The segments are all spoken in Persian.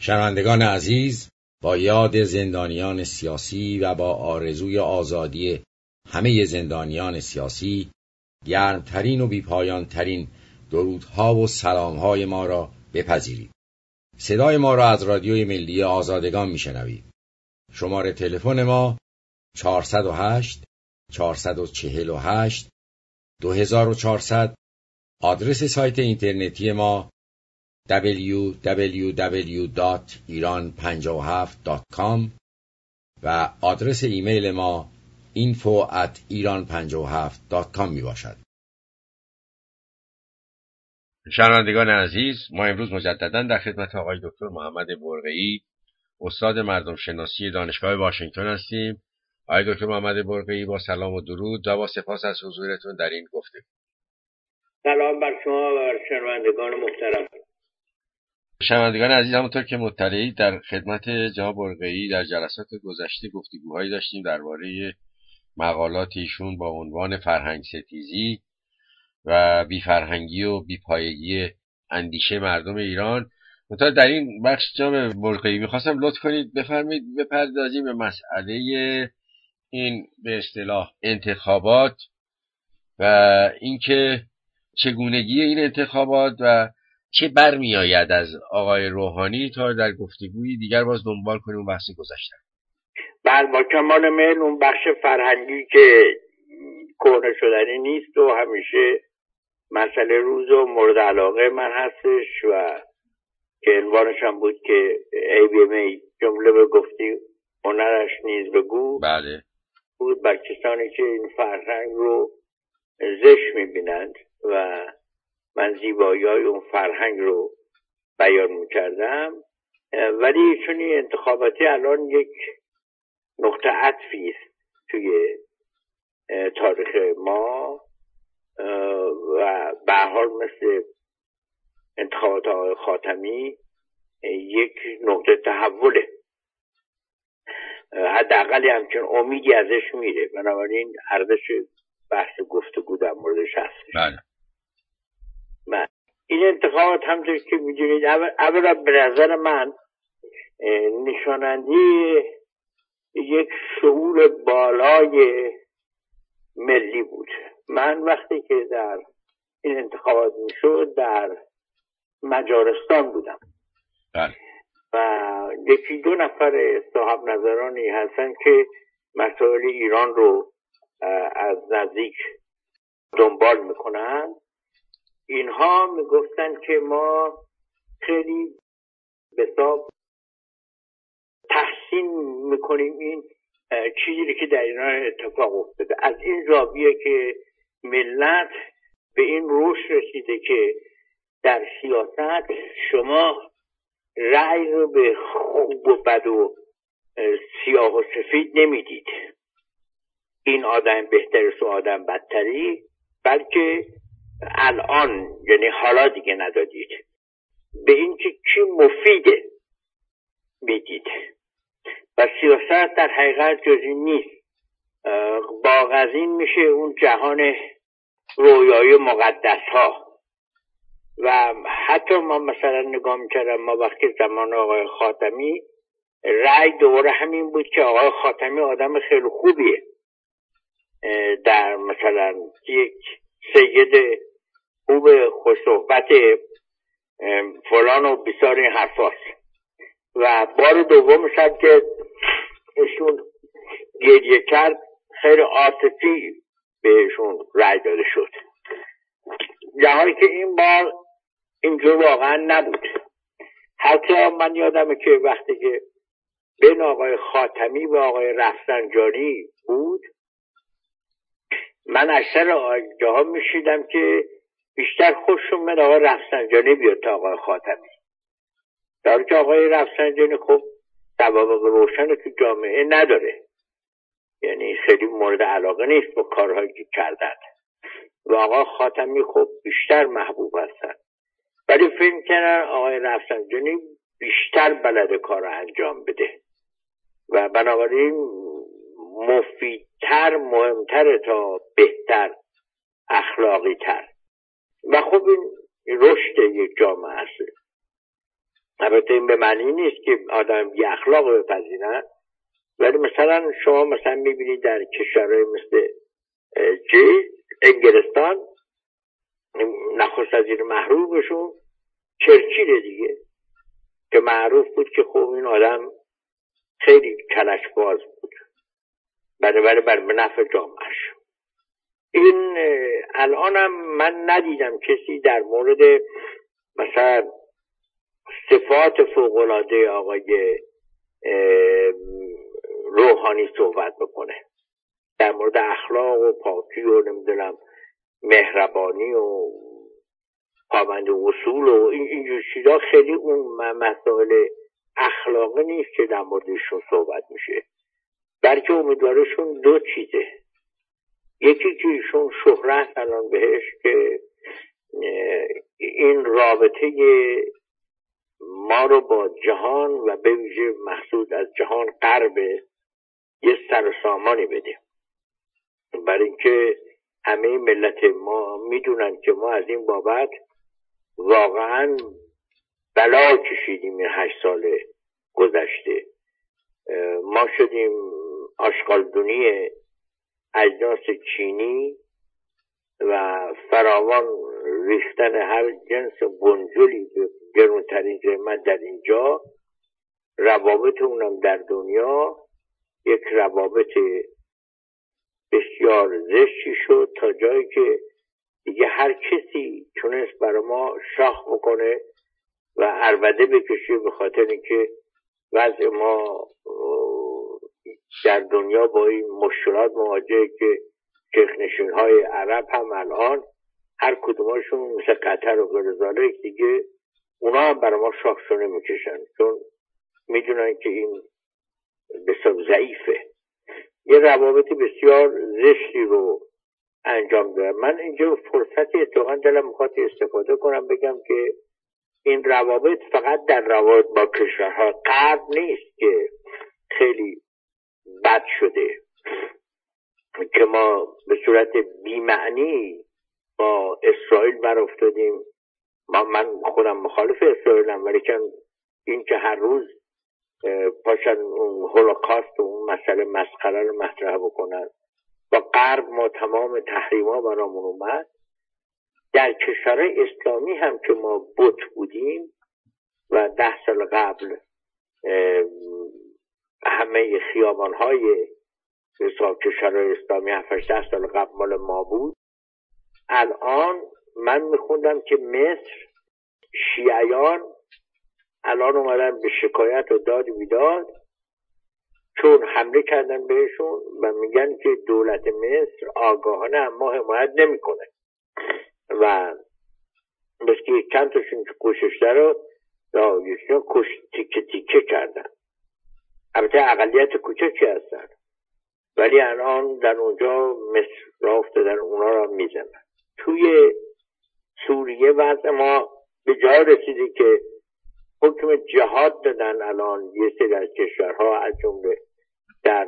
شنوندگان عزیز، با یاد زندانیان سیاسی و با آرزوی آزادی همه زندانیان سیاسی، گرمترین و بیپایانترین درودها و سلامهای ما را بپذیرید. صدای ما را از رادیوی ملی آزادگان میشنوید. شماره تلفن ما 408 448 2400. آدرس سایت اینترنتی ما www.iran57.com و آدرس ایمیل ما info@iran57.com می باشد. شنوندگان عزیز، ما امروز مجددا در خدمت آقای دکتر محمد برقی‌ای، استاد مردم شناسی دانشگاه واشنگتن هستیم. آقای دکتر محمد برقی‌ای، با سلام و درود و با سپاس از حضورتون در این گفتگو. سلام بر شما و بر شنوندگان محترم. شنوندگان عزیز، همونطور که مطلعید در خدمت جناب برقی‌ای در جلسات گذشته گفتگوهایی داشتیم درباره مقالات ایشون با عنوان فرهنگ ستیزی و بیفرهنگی و بیپایگی اندیشه مردم ایران. منتها در این بخش جناب برقی‌ای میخواستم لطف کنید بفرمایید بپردازیم به مسئله این به اصطلاح انتخابات و اینکه چگونگی این انتخابات و چه برمی آید از آقای روحانی تا در گفتگوی دیگر باز دنبال کنیم اون بحث گذشته. بله، با کمال میل اون بخش فرهنگی که کهنه شدنی نیست و همیشه مسئله روز و مورد علاقه من هستش و که عنوانش هم بود که ABMA جمله به گفتی هنرش نیز بگو. بله. بود بر کسانی که این فرهنگ رو زشت میبینند و من زیبایی‌های اون فرهنگ رو بیان میکردم، ولی چون این انتخاباتی الان یک نقطه عطفی است توی تاریخ ما و به هر حال مثل انتخابات آقای خاتمی یک نقطه تحوله، حداقل همچون امیدی ازش میره، بنابراین ارزش بحث گفتگو در موردش هست. بله. این انتخابات همونطور که میدونید اولا به نظر من نشاننده یک شعور بالای ملی بود. من وقتی که در این انتخابات میشد در مجارستان بودم و یکی دو نفر صاحب نظرانی هستن که مسائل ایران رو از نزدیک دنبال میکنن. اینها میگفتن که ما خیلی بسیار تحسین میکنیم این چیزی که در ایران اتفاق افتاده، از این زاویه که ملت به این رشد رسیده که در سیاست شما رأی رو به خوب و بد و سیاه و سفید نمیدید، این آدم بهترست و آدم بدتری، بلکه الان یعنی حالا دیگه ندادید، به این که چی مفیده میدید و سیاست در حقیقت جز این نیست. باغ از این میشه اون جهان رویای مقدس ها. و حتی ما مثلا نگاه میکردم، ما وقتی زمان آقای خاتمی رأی دوباره همین بود که آقای خاتمی آدم خیلی خوبیه، در مثلا یک سید خوب خوشصحبت فلان و بیسار این حرفاست و بار دوم شد که ایشون گریه کرد خیلی عاطفی بهشون رأی داده شد، در حالی که این بار اینجور واقعا نبود. حتی من یادمه که وقتی که بین آقای خاتمی و آقای رفسنجانی بود، من اکثر جاها میشیدم که بیشتر خوشم میاد آقای رفسنجانی بیاد تا آقای خاتمی، در حالی که آقای رفسنجانی خب سوابق روشن تو جامعه نداره، یعنی خیلی مورد علاقه نیست با کارهایی که کردن و آقای خاتمی خب بیشتر محبوب هستن، ولی فکر کردن آقای رفسنجانی بیشتر بلد کار انجام بده و بنابراین مفیدتر، مهمتر تا بهتر، اخلاقی تر. و خب این رشد یک جامعه هست. البته این به معنی نیست که آدم بی اخلاق بپذیرن، ولی مثلا شما مثلا میبینید در کشورهای مثل انگلستان نخست وزیر محبوبشون چرچیل دیگه، که معروف بود که خب این آدم خیلی کلشباز بود، بنابراین بر نفع جامعهش. این الانم من ندیدم کسی در مورد مثلا صفات فوق‌العاده آقای روحانی صحبت بکنه، در مورد اخلاق و پاکی و نمیدونم مهربانی و پابند اصول و اینجور چیزا. خیلی اون مسائل اخلاقی نیست که در موردشون صحبت میشه، بلکه امیدوارشون دو چیزه. یکی که ایشون شهرت الان بهش که این رابطه ما رو با جهان و به ویژه مقصود از جهان غرب یه سر و سامانی بده، برای اینکه همه ملت ما میدونن که ما از این بابت واقعا بلا کشیدیم. این 8 سال گذشته ما شدیم آشغالدونی اجناس چینی و فراوان ریختن هر جنس بنجلی به گرونترین قیمت در اینجا. روابط اونم در دنیا یک روابط بسیار زشتی شد، تا جایی که دیگه هر کسی تونست برای ما شاخ بکنه و عربده بکشه، به خاطر اینکه وضع ما در دنیا با این مشکلات مواجهه که شیخ‌نشین‌های عرب هم الان هر کدومشون مثل قطر و غیره دیگه اونا هم برای ما شاخشونه میکشن، چون میدونن که این بسیار ضعیفه. یه روابط بسیار زشتی رو انجام داره. من اینجا فرصتی اتفاقا دلم میخواد استفاده کنم بگم که این روابط فقط در روابط با کشورهای غرب نیست که خیلی بد شده، که ما به صورت بی‌معنی با اسرائیل برافتادیم. من خودم مخالف اسرائیلم، ولی که این که هر روز پاشن اون هولوکاست و اون مسئله مسخره رو مطرح بکنن. با غرب ما تمام تحریما برامون اومد. در کشورهای اسلامی هم که ما بت بودیم و 10 سال قبل همه خیابان‌های کشورهای اسلامی 7-10 سال قبل مال ما بود. الان من میخوندم که مصر شیعیان الان اومدن به شکایت و داد بیداد چون حمله کردن بهشون و میگن که دولت مصر آگاهانه اما حمایت نمیکنه و بس که چند تاشون که کششته رو یکیشون تیکه تیکه کردن. البته اقلیت کوچکی هستن، ولی الان در اونجا مصر را افتادن، اونا را میزنن. توی سوریه وضع ما به جای رسیده که حکم جهاد دادن الان یه سری از کشورها، از جمله در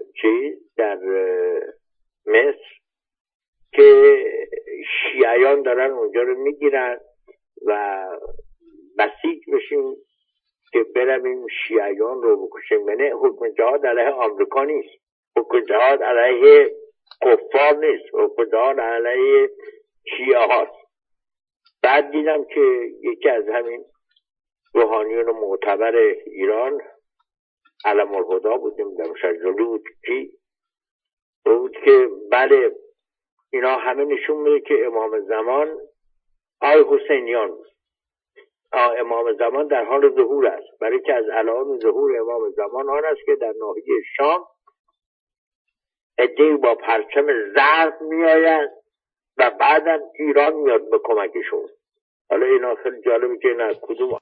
مصر، که شیعیان دارن اونجا رو میگیرن و بسیج بشیم که برویم شیعیان رو بکشیم. یعنی حکم جهاد علیه آمریکا نیست، حکم جهاد علیه کفار نیست، حکم جهاد علیه شیعه هاست. بعد دیدم که یکی از همین روحانیون معتبر ایران، علم الهدا بود، نمیدونم شجالی بود کی بود، که بله اینا همه نشون میده که امام زمان حسینیان بود. امام زمان در حال ظهور است، برای که از علائم ظهور امام زمان آن است که در ناحیه شام عده‌ای با پرچم زرد میآیند و بعدم ایران میاد به کمکشون. حالا اینا خیلی جالبه که نه کدوم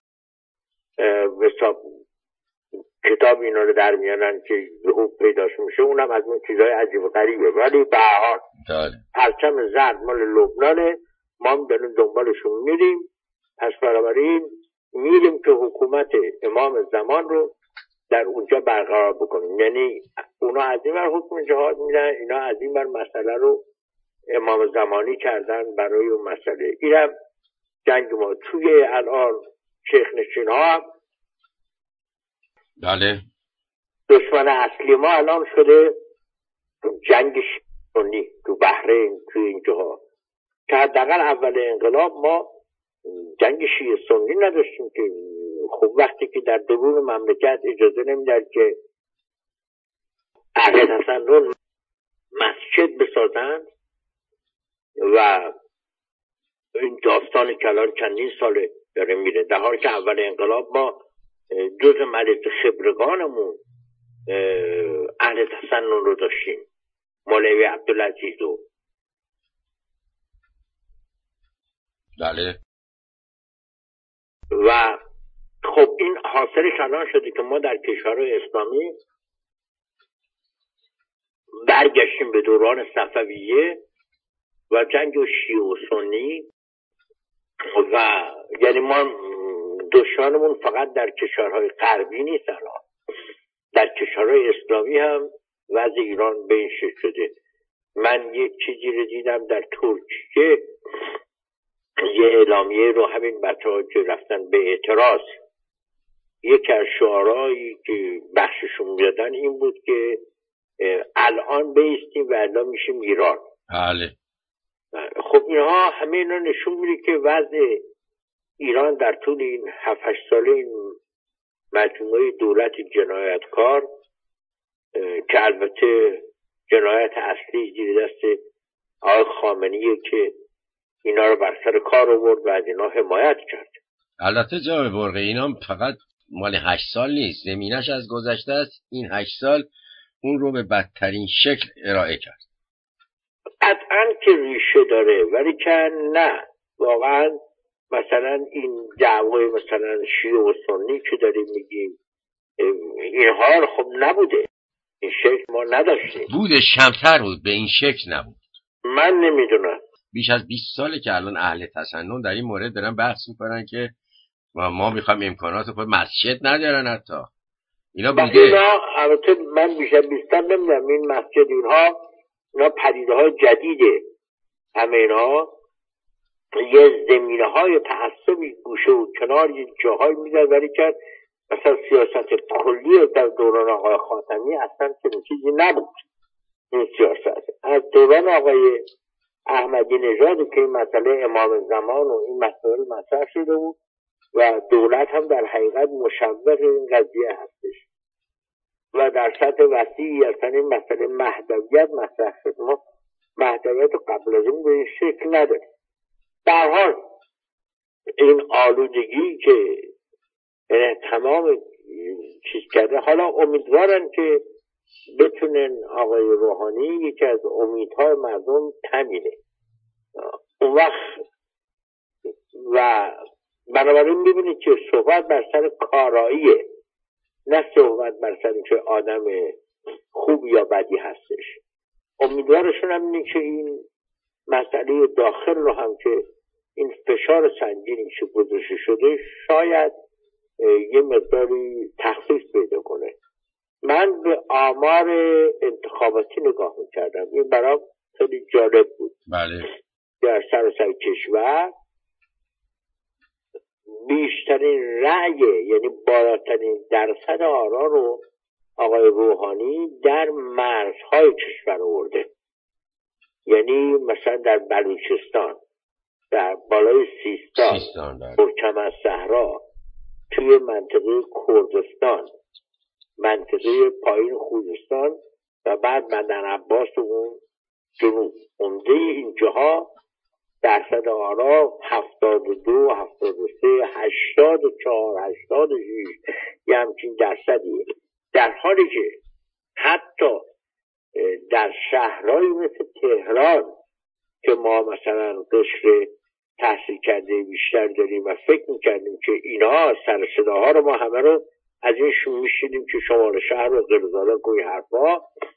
کتاب اینا رو در میانن که ظهور پیداش میشه، اونم از اون چیزهای عجیب و غریبه. ولی به هر حال پرچم زرد مال لبنانه، ما هم داریم دنبالشون میریم. پس بنابراین میریم که حکومت امام زمان رو در اونجا برقرار بکنیم. یعنی اونا از این بر حکم جهاد میدن، اینا از این بر مسئله رو امام زمانی کردن برای اون مسئله. اینم جنگ ما توی الان شیخ نشین ها بله. دشمن اصلی ما الان شده جنگ سنی تو بحرین، تو اینجاها، که حداقل اول انقلاب ما جنگ شیعه سنی نداشتیم که خب وقتی که در درون مملکت اجازه نمیداد که اهل تسنن مسجد بسازند و این داستان که الان چندین ساله داره میره، در حالی که اول انقلاب ما جز ملک خبرگانمون اهل تسنن رو داشتیم، مولوی عبدالعزیز و بله. و خب این حاصلش الان شده که ما در کشورهای اسلامی برگشتیم به دوران صفویه و جنگ شیعه و سنی، و یعنی ما دشمنمون فقط در کشورهای غربی نیست، الان در کشورهای اسلامی هم وضع ایران به این شکل شده. من یک چیزی رو دیدم در ترکیه، یه اعلامیه رو همین بچه‌ها که رفتن به اعتراض، یکی از شعارهایی که بخششون میدادن این بود که الان بیستیم و الان میشیم ایران. بله. خب اینها همه اینا نشون میده که وضع ایران در طول این 7-8 ساله این مجموعه دولت جنایتکار، که البته جنایت اصلی زیر دست آقای خامنه‌ایه که اینا رو بر سر کار آورد و از اینا حمایت کرد. البته جناب برقی اینا فقط مال 8 سال نیست، زمینش از گذشته است. این 8 سال اون رو به بدترین شکل ارائه کرد. قطعاً که ریشه داره، ولی که نه واقعاً مثلا این دعوای مثلا شیعه و سنی که داریم میگیم اینها خب نبوده، این شکل ما نداشتیم. بودش کمتر بود، به این شکل نبود. من نمیدونم، بیش از 20 ساله که الان اهل تسنن در این مورد دارن بحث میکنن که ما میخوایم امکانات خود مسجد ندارن حتی. اینا بوده. البته من بیشتر 20 سال نمیدونم این مسجد اینا پدیده های جدیده، همه اینا یه زمینه های تعصبی گوشه و کنار یه جاهای میدن، ولی که مثلا سیاست کلی در دوران آقای خاتمی اصلا چیزی نبود. این سیاست از دوران آقای احمدی نژاد که این مسئله امام زمان و این مسائل مطرح شده بود و دولت هم در حقیقت مشوق این قضیه هستش و در سطح وسیعی اصلا این مسئله مهدویت مطرح شد. ما مهدویت قبل از اون به این شکل نداریم. در حال این آلودگی که تمام چیز کرده، حالا امیدوارن که بتونن آقای روحانی یکی از امیدهای مردم تامینه اون وقت، و بنابراین ببینید که صحبت بر سر کاراییه، نه صحبت بر سر که آدم خوب یا بدی هستش. امیدوارشون هم اینه که این مسئله داخل رو هم که این فشار سنگینی که گذاشته شده شاید یه مقداری تخفیف پیدا کنه. من به آمار انتخاباتی نگاه میکردم، این برام خیلی جالب بود. بله. در سراسر کشور بیشترین رأی، یعنی بالاترین درصد آرا رو آقای روحانی در مرزهای کشور آورده. یعنی مثلا در بلوچستان، در بالای سیستان، ترکمن‌صحرا، توی منطقه کردستان، منطقه پایین خوزستان و بعد بدن عباس و اون جنوب، عمده این جاها درصد آرا 72 73 84 86 یه همچین درصدیه، در حالی که حتی در شهرهایی مثل تهران که ما مثلا قشر تحصیل کرده بیشتر داریم و فکر میکردیم که اینا سر صداها رو ما همه رو از اینشون میشیدیم که شمال شهر و زلزاله کوی حرفا،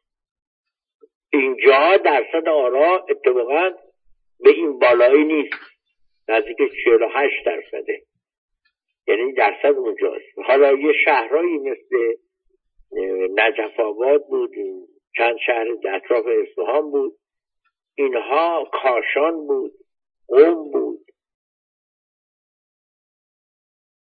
اینجا درصد آرا اتفاقا به این بالایی نیست، نزدیک 48 درصده، یعنی درصد اونجاست. حالا یه شهرهایی مثل نجف آباد بود، چند شهر در اطراف اصفهان بود، اینها کاشان بود، قم بود،